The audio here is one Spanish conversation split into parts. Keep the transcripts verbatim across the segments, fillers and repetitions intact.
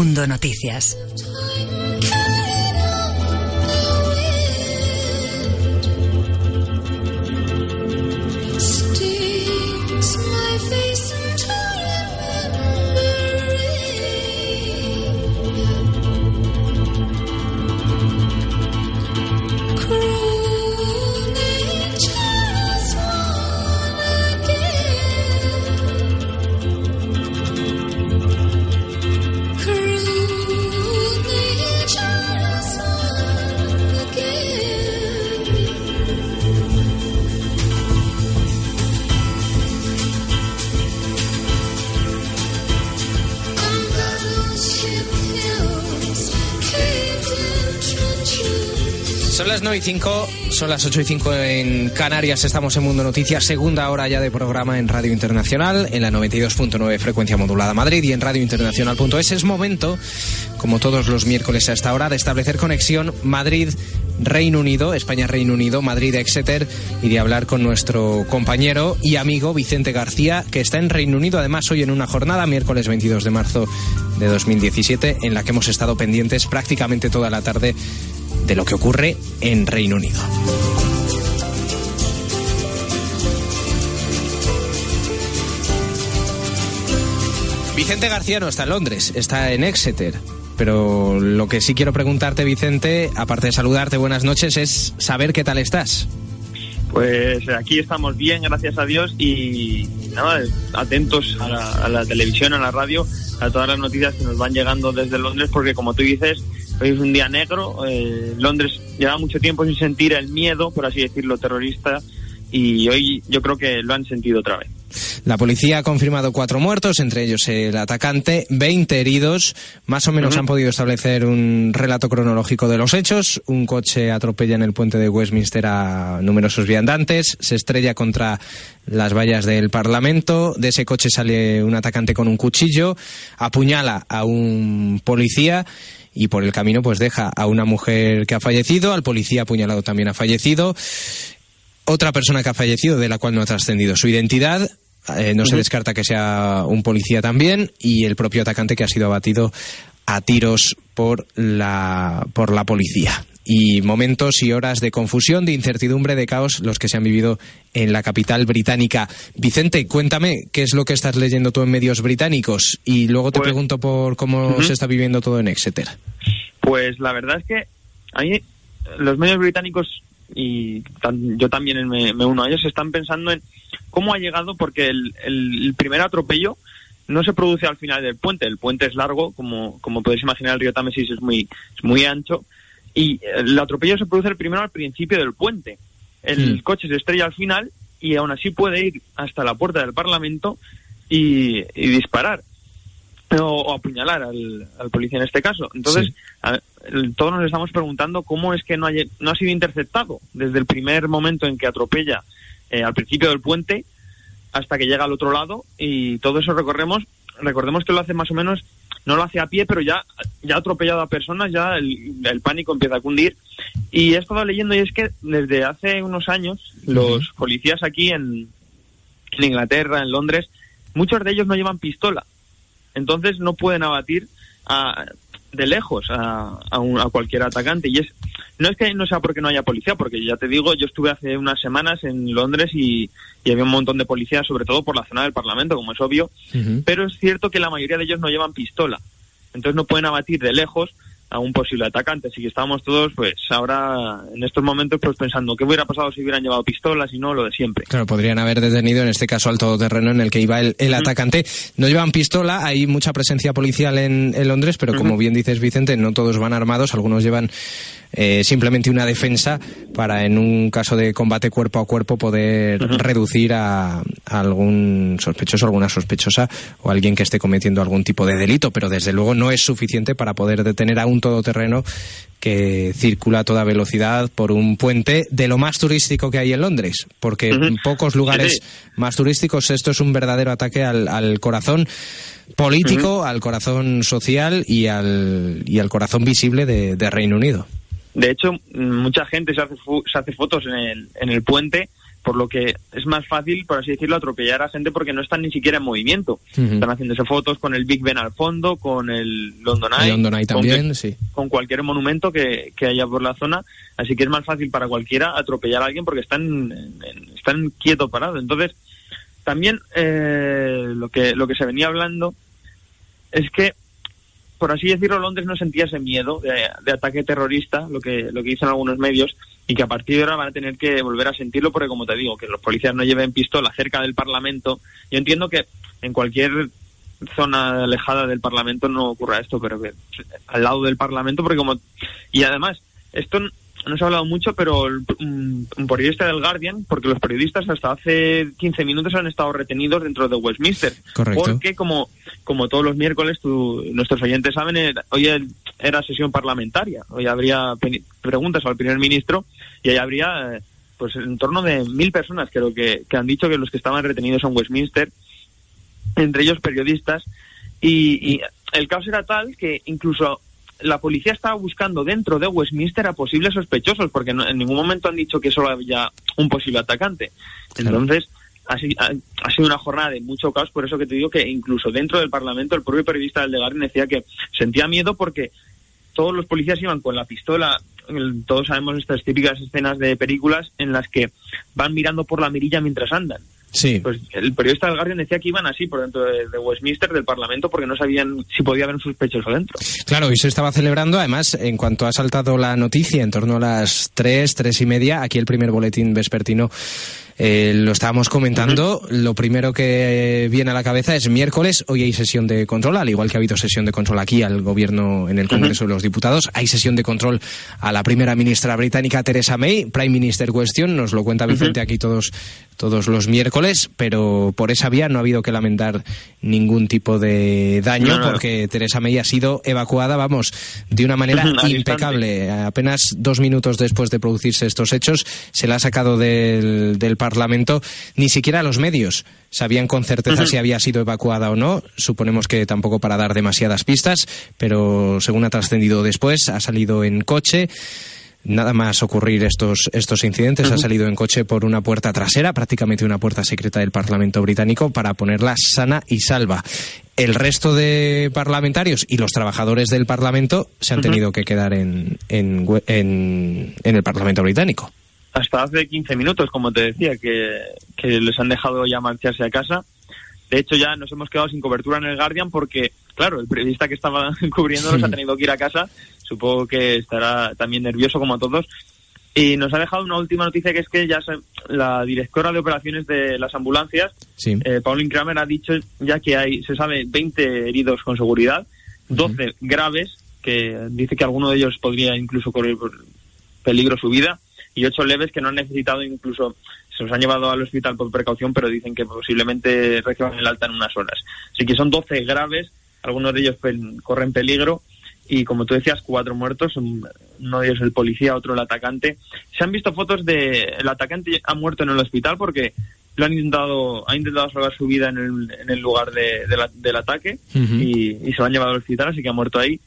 Mundo Noticias. Son las nueve y cinco, son las ocho y cinco en Canarias, estamos en Mundo Noticias, segunda hora ya de programa en Radio Internacional, en la noventa y dos punto nueve frecuencia modulada Madrid y en radio internacional punto es. Es momento, como todos los miércoles a esta hora, de establecer conexión Madrid-Reino Unido, España-Reino Unido, Madrid-Exeter, y de hablar con nuestro compañero y amigo Vicente García, que está en Reino Unido, además hoy en una jornada, miércoles veintidós de marzo de dos mil diecisiete, en la que hemos estado pendientes prácticamente toda la tarde de lo que ocurre en Reino Unido. Vicente García no está en Londres, está en Exeter. Pero lo que sí quiero preguntarte, Vicente, aparte de saludarte, buenas noches, es saber qué tal estás. Pues aquí estamos bien, gracias a Dios, y nada, atentos a la, a la televisión, a la radio, a todas las noticias que nos van llegando desde Londres, porque como tú dices, hoy es un día negro. eh, Londres lleva mucho tiempo sin sentir el miedo, por así decirlo, terrorista, y hoy yo creo que lo han sentido otra vez. La policía ha confirmado cuatro muertos, entre ellos el atacante, veinte heridos. Más o menos uh-huh. han podido establecer un relato cronológico de los hechos. Un coche atropella en el puente de Westminster a numerosos viandantes, se estrella contra las vallas del Parlamento. De ese coche sale un atacante con un cuchillo, apuñala a un policía y por el camino pues deja a una mujer que ha fallecido, al policía apuñalado también ha fallecido. Otra persona que ha fallecido, de la cual no ha trascendido su identidad, eh, no uh-huh. se descarta que sea un policía también, y el propio atacante que ha sido abatido a tiros por la, por la policía. Y momentos y horas de confusión, de incertidumbre, de caos, los que se han vivido en la capital británica. Vicente, cuéntame, ¿qué es lo que estás leyendo tú en medios británicos? Y luego te pues, pregunto por cómo uh-huh. se está viviendo todo en Exeter. Pues la verdad es que ahí los medios británicos, y tan, yo también me, me uno a ellos, están pensando en cómo ha llegado, porque el, el, el primer atropello no se produce al final del puente. El puente es largo, como, como podéis imaginar, el río Támesis es muy, es muy ancho, y el atropello se produce el primero al principio del puente. El mm. coche se estrella al final y aún así puede ir hasta la puerta del Parlamento y, y disparar o, o apuñalar al, al policía en este caso. Entonces, sí. a, todos nos estamos preguntando cómo es que no, hay, no ha sido interceptado desde el primer momento en que atropella eh, al principio del puente hasta que llega al otro lado, y todo eso recorremos, recordemos que lo hace más o menos, no lo hace a pie, pero ya, ya ha atropellado a personas, ya el, el pánico empieza a cundir. Y he estado leyendo, y es que desde hace unos años los policías aquí en, en Inglaterra, en Londres, muchos de ellos no llevan pistola, entonces no pueden abatir a, de lejos a, a, un, a cualquier atacante. Y es no es que no sea porque no haya policía, porque ya te digo, yo estuve hace unas semanas en Londres y, y había un montón de policías, sobre todo por la zona del Parlamento, como es obvio, uh-huh. pero es cierto que la mayoría de ellos no llevan pistola, entonces no pueden abatir de lejos a un posible atacante. Así que estábamos todos, pues ahora en estos momentos, pues pensando qué hubiera pasado si hubieran llevado pistolas y no lo de siempre. Claro, podrían haber detenido en este caso al todoterreno en el que iba el, el uh-huh. atacante. No llevan pistola, hay mucha presencia policial en, en Londres, pero uh-huh. como bien dices, Vicente, no todos van armados, algunos llevan eh, simplemente una defensa para, en un caso de combate cuerpo a cuerpo, poder uh-huh. reducir a, a algún sospechoso, alguna sospechosa o alguien que esté cometiendo algún tipo de delito, pero desde luego no es suficiente para poder detener a un todoterreno que circula a toda velocidad por un puente de lo más turístico que hay en Londres, porque uh-huh. en pocos lugares sí, sí. más turísticos esto es un verdadero ataque al, al corazón político, uh-huh. al corazón social y al, y al corazón visible de, de Reino Unido. De hecho, mucha gente se hace, se hace fotos en el, en el puente por lo que es más fácil, por así decirlo, atropellar a gente porque no están ni siquiera en movimiento. Uh-huh. Están haciéndose fotos con el Big Ben al fondo, con el London Eye, el London Eye también, con, que, sí. con cualquier monumento que, que haya por la zona, así que es más fácil para cualquiera atropellar a alguien porque están, están quietos parados. Entonces, también eh, lo que lo que se venía hablando es que, por así decirlo, Londres no sentía ese miedo de, de ataque terrorista, lo que lo que dicen algunos medios, y que a partir de ahora van a tener que volver a sentirlo porque, como te digo, que los policías no lleven pistola cerca del Parlamento. Yo entiendo que en cualquier zona alejada del Parlamento no ocurra esto, pero que al lado del Parlamento, porque como... Y además, esto no se ha hablado mucho, pero un, un periodista del Guardian, porque los periodistas hasta hace quince minutos han estado retenidos dentro de Westminster. Correcto. Porque como como todos los miércoles, tú, nuestros oyentes saben, era, hoy era sesión parlamentaria. Hoy habría preguntas al primer ministro y ahí habría pues en torno de mil personas, creo que, que han dicho que los que estaban retenidos en Westminster, entre ellos periodistas, y, y el caos era tal que incluso la policía estaba buscando dentro de Westminster a posibles sospechosos, porque no, en ningún momento han dicho que solo había un posible atacante. Entonces, ha, ha sido una jornada de mucho caos, por eso que te digo que incluso dentro del Parlamento, el propio periodista del The Guardian decía que sentía miedo porque todos los policías iban con la pistola. Todos sabemos estas típicas escenas de películas en las que van mirando por la mirilla mientras andan. Sí. Pues el periodista del Guardian decía que iban así por dentro de, de Westminster, del Parlamento, porque no sabían si podía haber un sospechoso dentro. Claro, y se estaba celebrando, además, en cuanto ha saltado la noticia, en torno a las tres, tres y media, aquí el primer boletín vespertino eh, lo estábamos comentando. Uh-huh. Lo primero que viene a la cabeza es miércoles, hoy hay sesión de control, al igual que ha habido sesión de control aquí al gobierno en el Congreso uh-huh. de los Diputados. Hay sesión de control a la primera ministra británica, Theresa May, Prime Minister Question, nos lo cuenta Vicente uh-huh. aquí todos, todos los miércoles, pero por esa vía no ha habido que lamentar ningún tipo de daño, no, no. porque Theresa May ha sido evacuada, vamos, de una manera uh-huh. impecable. Apenas dos minutos después de producirse estos hechos, se la ha sacado del, del Parlamento. Ni siquiera los medios sabían con certeza uh-huh. si había sido evacuada o no. Suponemos que tampoco para dar demasiadas pistas, pero según ha trascendido después, ha salido en coche. Nada más ocurrir estos estos incidentes, uh-huh. ha salido en coche por una puerta trasera, prácticamente una puerta secreta del Parlamento británico, para ponerla sana y salva. El resto de parlamentarios y los trabajadores del Parlamento se han uh-huh. tenido que quedar en, en, en, en el Parlamento británico. Hasta hace quince minutos, como te decía, que, que les han dejado ya marcharse a casa. De hecho, ya nos hemos quedado sin cobertura en el Guardian porque, claro, el periodista que estaba cubriéndonos sí. ha tenido que ir a casa. Supongo que estará también nervioso como todos. Y nos ha dejado una última noticia, que es que ya se, la directora de operaciones de las ambulancias, sí. eh, Pauline Kramer, ha dicho ya que hay, se sabe, veinte heridos con seguridad, doce uh-huh. graves, que dice que alguno de ellos podría incluso correr por peligro su vida, y ocho leves que no han necesitado, incluso se los han llevado al hospital por precaución, pero dicen que posiblemente reciban el alta en unas horas. Así que son doce graves, algunos de ellos pe- corren peligro, y como tú decías, cuatro muertos, uno de ellos el policía, otro el atacante. Se han visto fotos de el atacante ha muerto en el hospital porque lo han intentado, ha intentado salvar su vida en el, en el lugar de, de la, del ataque uh-huh. y, y se lo han llevado al hospital, así que ha muerto ahí.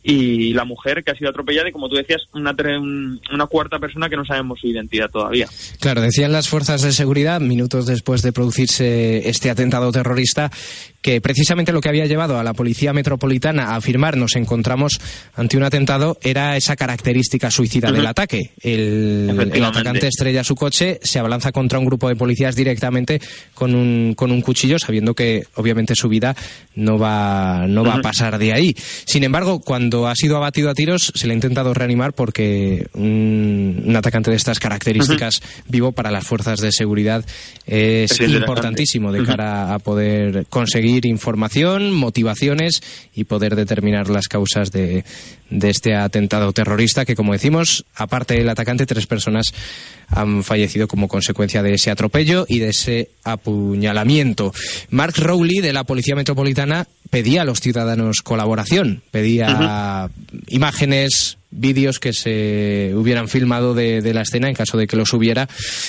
Y la mujer que ha sido atropellada y, como tú decías, una, una cuarta persona que no sabemos su identidad todavía. Claro, decían las fuerzas de seguridad, minutos después de producirse este atentado terrorista, que precisamente lo que había llevado a la Policía Metropolitana a afirmar nos encontramos ante un atentado era esa característica suicida uh-huh. del ataque. El, el atacante estrella su coche, se abalanza contra un grupo de policías directamente con un, con un cuchillo, sabiendo que obviamente su vida no va, no uh-huh. va a pasar de ahí. Sin embargo, cuando ha sido abatido a tiros, se le ha intentado reanimar porque un, un atacante de estas características uh-huh. vivo para las fuerzas de seguridad es, es importantísimo de cara uh-huh. a poder conseguir información, motivaciones y poder determinar las causas de, de este atentado terrorista que, como decimos, aparte del atacante, tres personas han fallecido como consecuencia de ese atropello y de ese apuñalamiento. Mark Rowley, de la Policía Metropolitana, pedía a los ciudadanos colaboración, pedía uh-huh. imágenes, vídeos que se hubieran filmado de, de la escena en caso de que los hubiera,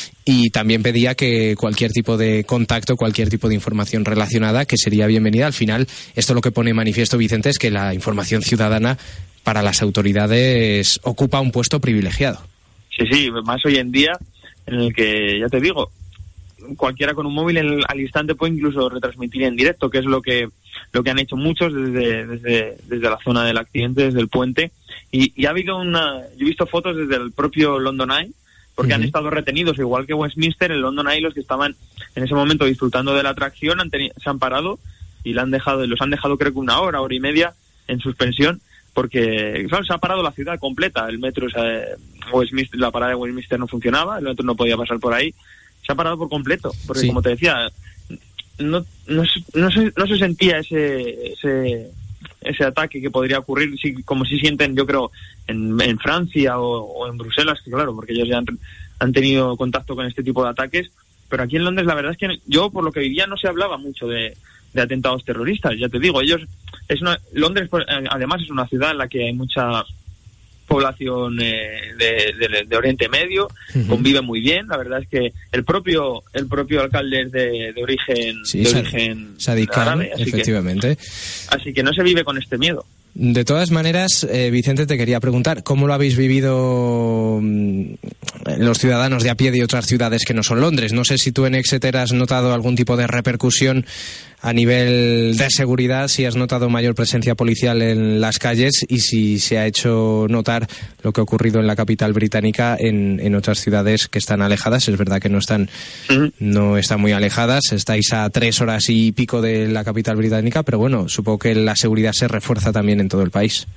y también pedía que cualquier tipo de contacto, cualquier tipo de información relacionada, que sería bienvenida. Al final, esto lo que pone en manifiesto, Vicente, es que la información ciudadana para las autoridades ocupa un puesto privilegiado. Sí, sí, más hoy en día, en el que, ya te digo, cualquiera con un móvil en el, al instante puede incluso retransmitir en directo, que es lo que lo que han hecho muchos desde desde, desde la zona del accidente, desde el puente. Y, y ha habido una... Yo he visto fotos desde el propio London Eye, porque uh-huh. han estado retenidos, igual que Westminster, el London Eye, los que estaban en ese momento disfrutando de la atracción, han teni- se han parado y la han dejado, los han dejado creo que una hora, hora y media en suspensión, porque claro, se ha parado la ciudad completa. El metro, o sea, Westminster, la parada de Westminster no funcionaba, el metro no podía pasar por ahí. Se ha parado por completo, porque sí. como te decía, no, no, no, se, no se sentía ese, ese ese ataque que podría ocurrir, sí, como si sienten, yo creo, en, en Francia o, o en Bruselas, que claro, porque ellos ya han, han tenido contacto con este tipo de ataques, pero aquí en Londres la verdad es que yo, por lo que vivía, no se hablaba mucho de, de atentados terroristas. Ya te digo, ellos, es una, Londres además es una ciudad en la que hay mucha población eh, de, de, de Oriente Medio, uh-huh. convive muy bien. La verdad es que el propio el propio alcalde es de, de origen sí, de Sa- origen Sadiq Khan, árabe, así efectivamente. Que, así que no se vive con este miedo. De todas maneras, eh, Vicente, te quería preguntar, ¿cómo lo habéis vivido mmm, los ciudadanos de a pie de otras ciudades que no son Londres? No sé si tú en Exeter has notado algún tipo de repercusión a nivel de seguridad, si has notado mayor presencia policial en las calles y si se ha hecho notar lo que ha ocurrido en la capital británica en, en otras ciudades que están alejadas. Es verdad que no están, uh-huh. no están muy alejadas, estáis a tres horas y pico de la capital británica, pero bueno, supongo que la seguridad se refuerza también en todo el país.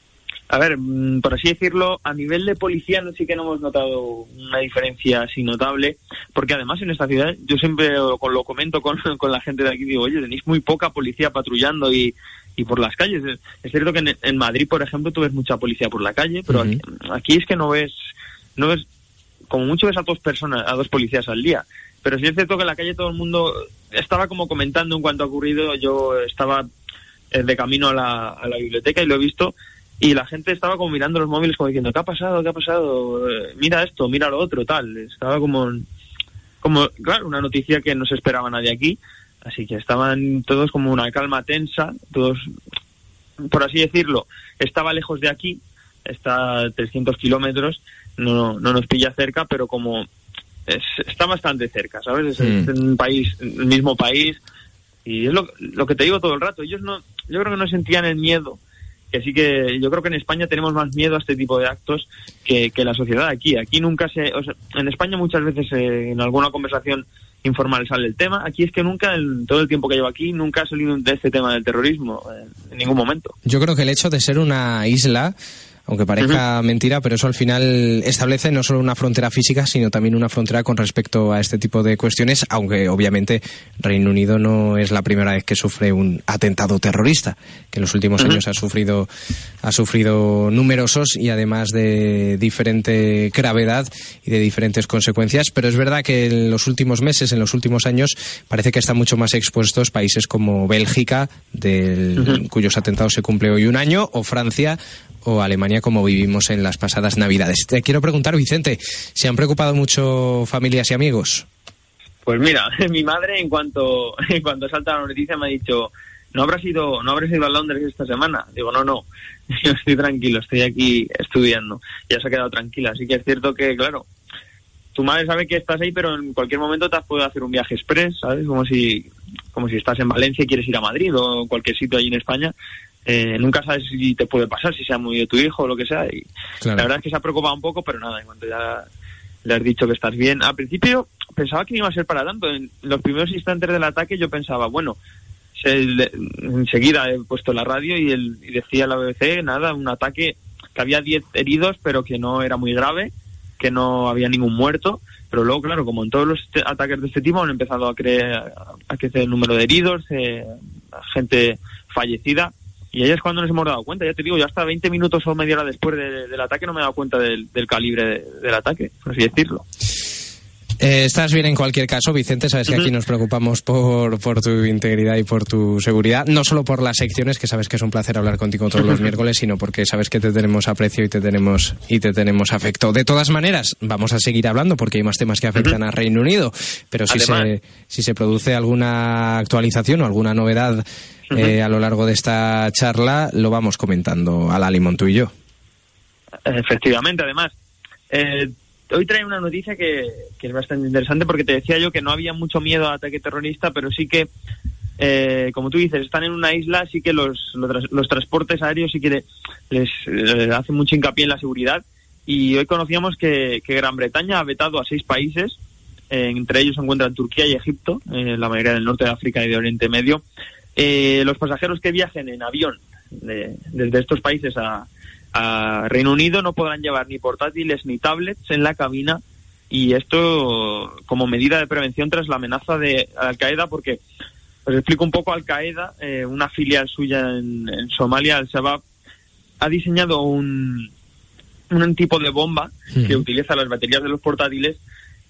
A ver, por así decirlo, a nivel de policía sí que no hemos notado una diferencia así notable, porque además en esta ciudad, yo siempre lo, lo comento con, con la gente de aquí, digo, oye, tenéis muy poca policía patrullando y, y por las calles. Es, es cierto que en, en Madrid, por ejemplo, tú ves mucha policía por la calle, pero uh-huh. aquí, aquí es que no ves, no ves, como mucho ves a dos personas, a dos policías al día. Pero sí es cierto que en la calle todo el mundo estaba como comentando en cuanto ha ocurrido. Yo estaba de camino a la, a la biblioteca y lo he visto, y la gente estaba como mirando los móviles como diciendo, ¿qué ha pasado? ¿Qué ha pasado? Eh, mira esto, mira lo otro, tal. Estaba como, como, claro, una noticia que no se esperaba nadie aquí, así que estaban todos como una calma tensa, todos, por así decirlo, estaba lejos de aquí, está a trescientos kilómetros, no, no nos pilla cerca, pero como es, está bastante cerca, ¿sabes? Es, mm. es un país, el mismo país, y es lo, lo que te digo todo el rato. Ellos no, yo creo que no sentían el miedo, que sí que yo creo que en España tenemos más miedo a este tipo de actos que, que la sociedad aquí. Aquí nunca se... O sea, en España muchas veces eh, en alguna conversación informal sale el tema. Aquí es que nunca, en todo el tiempo que llevo aquí, nunca ha salido de este tema del terrorismo, eh, en ningún momento. Yo creo que el hecho de ser una isla, aunque parezca uh-huh. mentira, pero eso al final establece no solo una frontera física, sino también una frontera con respecto a este tipo de cuestiones, aunque obviamente Reino Unido no es la primera vez que sufre un atentado terrorista, que en los últimos uh-huh. años ha sufrido ha sufrido numerosos y además de diferente gravedad y de diferentes consecuencias, pero es verdad que en los últimos meses, en los últimos años, parece que están mucho más expuestos países como Bélgica, del, uh-huh. cuyos atentados se cumple hoy un año, o Francia, o Alemania, como vivimos en las pasadas Navidades. Te quiero preguntar, Vicente, ¿se han preocupado mucho familias y amigos? Pues mira, mi madre en cuanto en cuanto salta la noticia me ha dicho, ¿no habrás ido, no habrás ido a Londres esta semana? Digo, no, no, yo estoy tranquilo, estoy aquí estudiando. Ya se ha quedado tranquila, así que es cierto que, claro, tu madre sabe que estás ahí, pero en cualquier momento te puede hacer un viaje express, ¿sabes? Como si, como si estás en Valencia y quieres ir a Madrid o cualquier sitio allí en España. Eh, nunca sabes si te puede pasar, si se ha movido tu hijo o lo que sea, y claro. La verdad es que se ha preocupado un poco, pero nada, en cuanto ya le has dicho que estás bien. Al principio pensaba que no iba a ser para tanto. En los primeros instantes del ataque yo pensaba, bueno, se, le, enseguida he puesto la radio y, el, y decía la B B C, nada, un ataque, que había diez heridos, pero que no era muy grave, que no había ningún muerto. Pero luego, claro, como en todos los te- ataques de este tipo, han empezado a, creer, a crecer el número de heridos, eh, gente fallecida. Y ahí es cuando nos hemos dado cuenta, ya te digo, ya hasta veinte minutos o media hora después de, del ataque no me he dado cuenta del, del calibre de, del ataque, por así decirlo. Eh, estás bien en cualquier caso, Vicente, sabes que uh-huh. aquí nos preocupamos por, por tu integridad y por tu seguridad, no solo por las secciones, que sabes que es un placer hablar contigo todos los miércoles, sino porque sabes que te tenemos aprecio y te tenemos y te tenemos afecto. De todas maneras, vamos a seguir hablando porque hay más temas que afectan uh-huh. a Reino Unido, pero si se, si se produce alguna actualización o alguna novedad uh-huh. eh, a lo largo de esta charla, lo vamos comentando a la limón tú y yo. Efectivamente, además, eh, hoy trae una noticia que, que es bastante interesante, porque te decía yo que no había mucho miedo a ataque terrorista, pero sí que, eh, como tú dices, están en una isla, sí que los, los, los transportes aéreos sí que les, les, les hacen mucho hincapié en la seguridad. Y hoy conocíamos que, que Gran Bretaña ha vetado a seis países, eh, entre ellos se encuentran Turquía y Egipto, eh, la mayoría del norte de África y de Oriente Medio. Eh, los pasajeros que viajen en avión de, desde estos países a, a Reino Unido no podrán llevar ni portátiles ni tablets en la cabina, y esto como medida de prevención tras la amenaza de Al-Qaeda, porque os explico un poco. Al-Qaeda, eh, una filial suya en, en Somalia, Al-Shabaab, ha diseñado un, un tipo de bomba sí. que utiliza las baterías de los portátiles,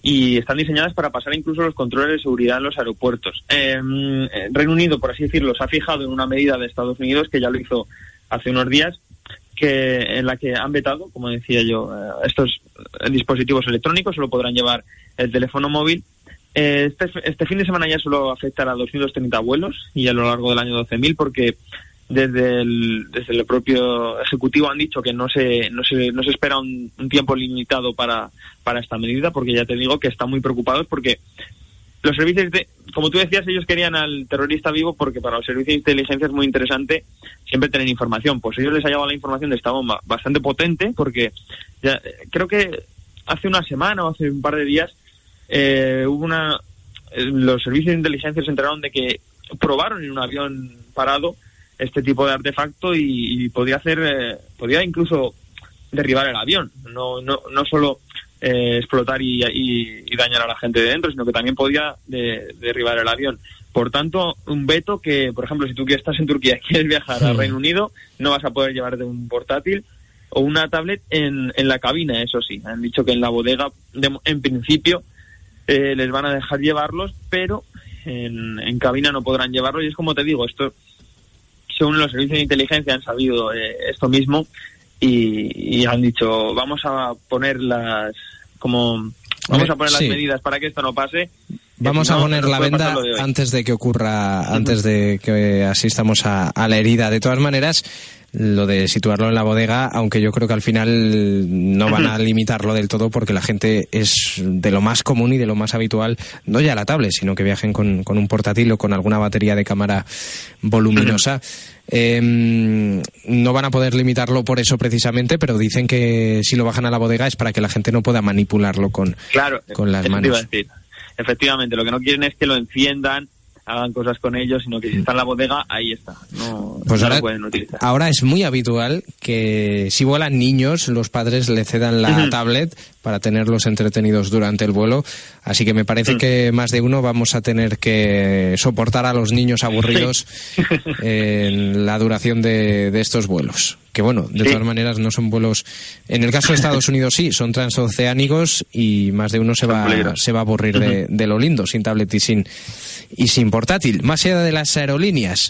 y están diseñadas para pasar incluso los controles de seguridad en los aeropuertos. Eh, Reino Unido, por así decirlo, se ha fijado en una medida de Estados Unidos, que ya lo hizo hace unos días, que en la que han vetado, como decía yo, estos dispositivos electrónicos. Solo podrán llevar el teléfono móvil. Este, este fin de semana ya solo afectará a doscientos treinta vuelos, y a lo largo del año doce mil, porque desde el, desde el propio Ejecutivo han dicho que no se no se, no se espera un, un tiempo limitado para, para esta medida, porque ya te digo que están muy preocupados, porque los servicios de, como tú decías, ellos querían al terrorista vivo, porque para los servicios de inteligencia es muy interesante siempre tener información. Pues a ellos les ha llegado la información de esta bomba bastante potente, porque ya, creo que hace una semana o hace un par de días eh, hubo una los servicios de inteligencia se enteraron de que probaron en un avión parado este tipo de artefacto, y, y podía hacer eh, podía incluso derribar el avión, no no no solo eh, explotar y, y, y dañar a la gente de dentro, sino que también podía de, derribar el avión. Por tanto, un veto que, por ejemplo, si tú estás en Turquía y quieres viajar sí. al Reino Unido, no vas a poder llevarte un portátil o una tablet en, en la cabina. Eso sí, han dicho que en la bodega, de, en principio, eh, les van a dejar llevarlos, pero en, en cabina no podrán llevarlo. Y es como te digo, esto, según los servicios de inteligencia han sabido eh, esto mismo, y, y han dicho, vamos a poner las como vamos a poner sí. las medidas para que esto no pase. Vamos si no, a poner la venda de antes de que ocurra, uh-huh. antes de que asistamos a, a la herida. De todas maneras, lo de situarlo en la bodega, aunque yo creo que al final no van a limitarlo del todo, porque la gente es de lo más común y de lo más habitual, no ya la tablet, sino que viajen con, con un portátil o con alguna batería de cámara voluminosa. Eh, no van a poder limitarlo por eso precisamente, pero dicen que si lo bajan a la bodega es para que la gente no pueda manipularlo con, claro, con las manos. Iba a decir. Efectivamente, lo que no quieren es que lo enciendan, hagan cosas con ellos, sino que si está en la bodega, ahí está. No, pues no ahora, lo pueden utilizar. Ahora es muy habitual que si vuelan niños, los padres le cedan la uh-huh. tablet para tenerlos entretenidos durante el vuelo. Así que me parece uh-huh. que más de uno vamos a tener que soportar a los niños aburridos sí. en la duración de, de estos vuelos. Que bueno, de sí. todas maneras no son vuelos, en el caso de Estados Unidos sí, son transoceánicos, y más de uno se va, se va a aburrir uh-huh. de, de lo lindo, sin tablet y sin, y sin portátil. Más allá de las aerolíneas,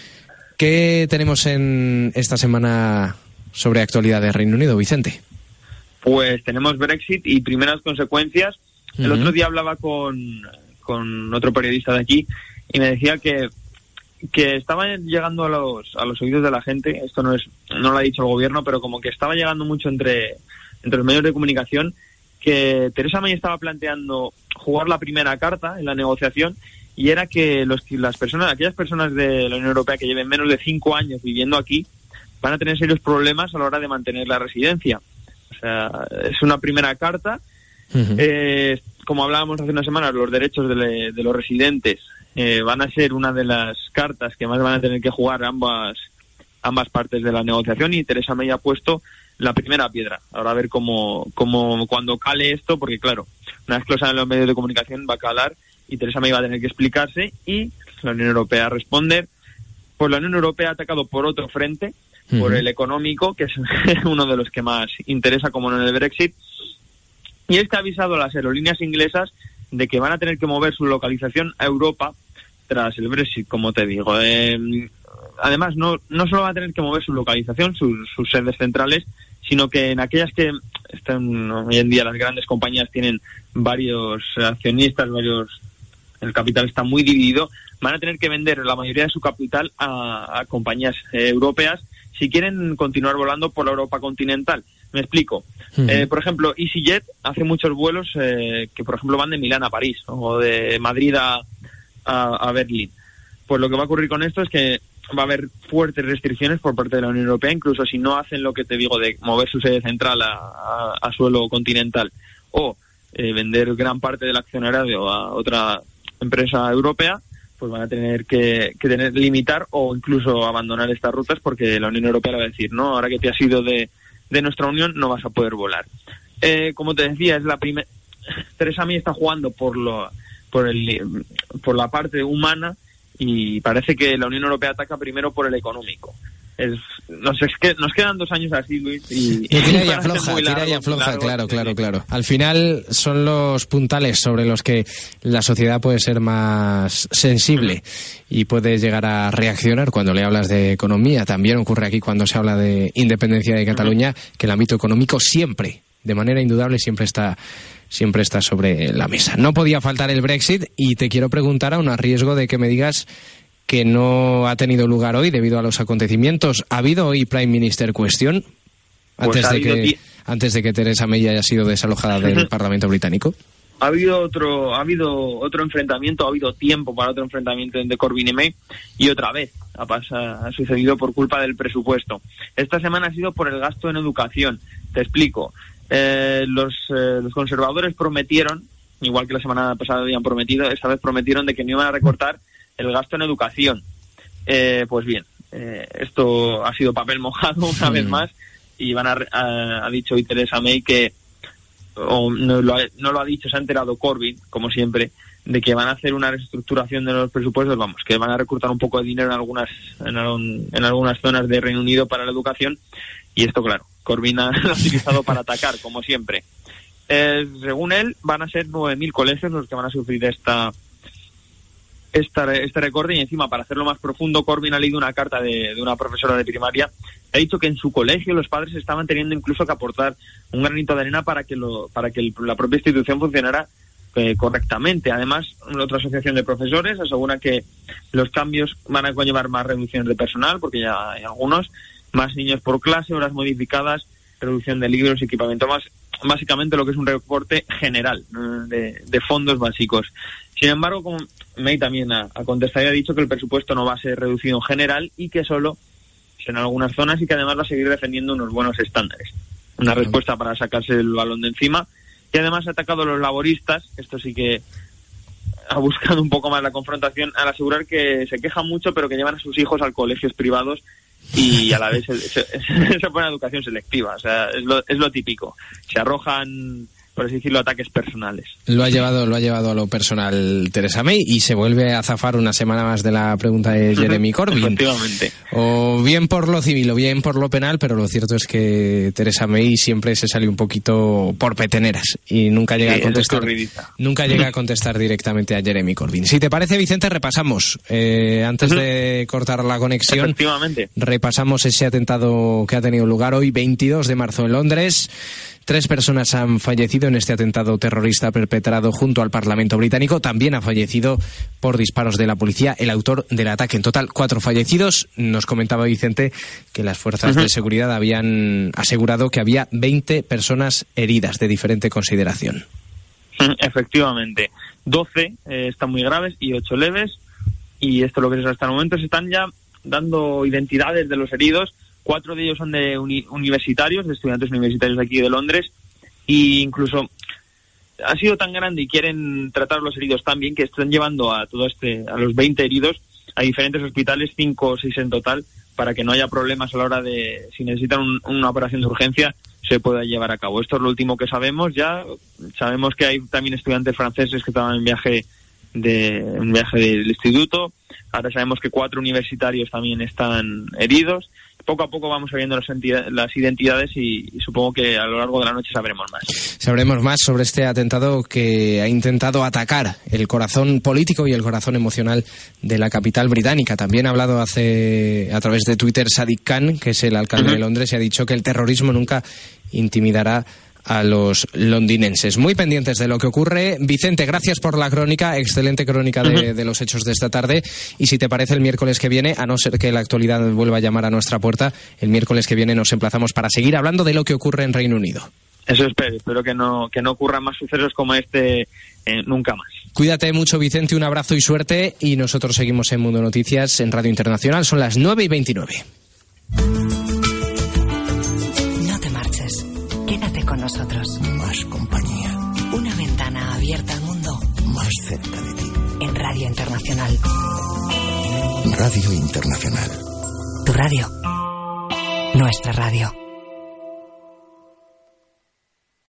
¿qué tenemos en esta semana sobre actualidad de Reino Unido, Vicente? Pues tenemos Brexit y primeras consecuencias. Uh-huh. El otro día hablaba con, con otro periodista de aquí y me decía que que estaba llegando a los a los oídos de la gente, esto no es no lo ha dicho el gobierno, pero como que estaba llegando mucho entre entre los medios de comunicación, que Theresa May estaba planteando jugar la primera carta en la negociación, y era que los las personas aquellas personas de la Unión Europea que lleven menos de cinco años viviendo aquí van a tener serios problemas a la hora de mantener la residencia. O sea, es una primera carta. Uh-huh. eh, como hablábamos hace unas semanas, los derechos de, de los residentes Eh, van a ser una de las cartas que más van a tener que jugar ambas ambas partes de la negociación, y Theresa May ha puesto la primera piedra. Ahora a ver cómo, cómo cuando cale esto, porque claro, una vez que lo saben los medios de comunicación va a calar, y Theresa May va a tener que explicarse, y la Unión Europea a responder. Pues la Unión Europea ha atacado por otro frente, uh-huh. por el económico, que es uno de los que más interesa, como no en el Brexit, y es que ha avisado a las aerolíneas inglesas de que van a tener que mover su localización a Europa tras el Brexit, como te digo. Eh, además, no no solo va a tener que mover su localización, sus, sus sedes centrales, sino que en aquellas que están hoy en día, las grandes compañías tienen varios accionistas, varios el capital está muy dividido, van a tener que vender la mayoría de su capital a, a compañías eh, europeas si quieren continuar volando por la Europa continental. Me explico. Uh-huh. Eh, por ejemplo, EasyJet hace muchos vuelos eh, que, por ejemplo, van de Milán a París, ¿no? O de Madrid a, a, a Berlín. Pues lo que va a ocurrir con esto es que va a haber fuertes restricciones por parte de la Unión Europea, incluso si no hacen lo que te digo de mover su sede central a, a, a suelo continental o eh, vender gran parte del accionariado a otra empresa europea, pues van a tener que, que tener limitar o incluso abandonar estas rutas, porque la Unión Europea le va a decir, no, ahora que te has ido de de nuestra unión no vas a poder volar. Eh, como te decía, es la primera. Theresa May está jugando por lo, por el, por la parte humana y parece que la Unión Europea ataca primero por el económico. Es, nos, es que, nos quedan dos años así, Luis, y, y tira y afloja, tira y afloja, claro, claro, claro. Al final son los puntales sobre los que la sociedad puede ser más sensible y puede llegar a reaccionar cuando le hablas de economía. También ocurre aquí cuando se habla de independencia de Cataluña, que el ámbito económico siempre, de manera indudable, siempre está siempre está sobre la mesa. No podía faltar el Brexit y te quiero preguntar, aún a riesgo de que me digas que no ha tenido lugar hoy debido a los acontecimientos. ¿Ha habido hoy Prime Minister Question antes, pues de que, antes de que Theresa May haya sido desalojada del Parlamento británico? Ha habido otro ha habido otro enfrentamiento, ha habido tiempo para otro enfrentamiento entre Corbyn y May, y otra vez ha, pasado, ha sucedido por culpa del presupuesto. Esta semana ha sido por el gasto en educación. Te explico. Eh, los, eh, los conservadores prometieron, igual que la semana pasada habían prometido, esta vez prometieron de que no iban a recortar el gasto en educación. Eh, pues bien, eh, esto ha sido papel mojado una mm. vez más, y van a, a, ha dicho hoy Theresa May que, o no lo, ha, no lo ha dicho, se ha enterado Corbyn, como siempre, de que van a hacer una reestructuración de los presupuestos, vamos, que van a recortar un poco de dinero en algunas en, algún, en algunas zonas de Reino Unido para la educación, y esto, claro, Corbyn ha, lo ha utilizado para atacar, como siempre. Eh, según él, van a ser nueve mil colegios los que van a sufrir esta Esta, este recorte, y encima, para hacerlo más profundo, Corbyn ha leído una carta de, de una profesora de primaria. Ha dicho que en su colegio los padres estaban teniendo incluso que aportar un granito de arena para que lo, para que el, la propia institución funcionara eh, correctamente. Además, otra asociación de profesores asegura que los cambios van a conllevar más reducciones de personal, porque ya hay algunos, más niños por clase, horas modificadas, reducción de libros y equipamiento, más básicamente lo que es un recorte general de, de fondos básicos. Sin embargo, como May también ha, ha contestado y ha dicho que el presupuesto no va a ser reducido en general y que solo en algunas zonas, y que además va a seguir defendiendo unos buenos estándares. Una claro. respuesta para sacarse el balón de encima. Y además ha atacado a los laboristas, esto sí que ha buscado un poco más la confrontación, al asegurar que se quejan mucho, pero que llevan a sus hijos a colegios privados y a la vez se, se, se pone educación selectiva. O sea, es lo, es lo típico. Se arrojan, por así decirlo, ataques personales. Lo ha llevado, lo ha llevado a lo personal Theresa May, y se vuelve a zafar una semana más de la pregunta de Jeremy Corbyn. Efectivamente. O bien por lo civil o bien por lo penal, pero lo cierto es que Theresa May siempre se sale un poquito por peteneras y nunca llega sí, a contestar nunca llega a contestar directamente a Jeremy Corbyn. Si te parece, Vicente, repasamos eh, antes uh-huh. de cortar la conexión. Efectivamente. Repasamos ese atentado que ha tenido lugar hoy, veintidós de marzo, en Londres. Tres personas han fallecido en este atentado terrorista perpetrado junto al Parlamento británico. También ha fallecido por disparos de la policía el autor del ataque. En total, cuatro fallecidos. Nos comentaba Vicente que las fuerzas uh-huh. de seguridad habían asegurado que había veinte personas heridas de diferente consideración. Efectivamente. doce eh, están muy graves y ocho leves. Y esto lo que es hasta el momento. Se están ya dando identidades de los heridos. Cuatro de ellos son de uni- universitarios, de estudiantes universitarios de aquí de Londres, y incluso ha sido tan grande y quieren tratar los heridos tan bien que están llevando a todo este, a los veinte heridos a diferentes hospitales, cinco o seis en total, para que no haya problemas a la hora de, si necesitan un, una operación de urgencia, se pueda llevar a cabo. Esto es lo último que sabemos ya. Sabemos que hay también estudiantes franceses que estaban en viaje de un viaje del instituto. Ahora sabemos que cuatro universitarios también están heridos. Poco a poco vamos sabiendo las, entidad- las identidades y, y supongo que a lo largo de la noche sabremos más. Sabremos más sobre este atentado que ha intentado atacar el corazón político y el corazón emocional de la capital británica. También ha hablado hace a través de Twitter Sadiq Khan, que es el alcalde uh-huh. de Londres, y ha dicho que el terrorismo nunca intimidará a los londinenses. Muy pendientes de lo que ocurre. Vicente, gracias por la crónica, excelente crónica de, uh-huh. de los hechos de esta tarde. Y si te parece, el miércoles que viene, a no ser que la actualidad vuelva a llamar a nuestra puerta, el miércoles que viene nos emplazamos para seguir hablando de lo que ocurre en Reino Unido. Eso espero, espero que no, que no ocurran más sucesos como este eh, nunca más. Cuídate mucho, Vicente, un abrazo y suerte, y nosotros seguimos en Mundo Noticias en Radio Internacional. Son las nueve y veintinueve. No te marches, quédate con nosotros. Más compañía. Una ventana abierta al mundo. Más cerca de ti. En Radio Internacional. Radio Internacional. Tu radio. Nuestra radio.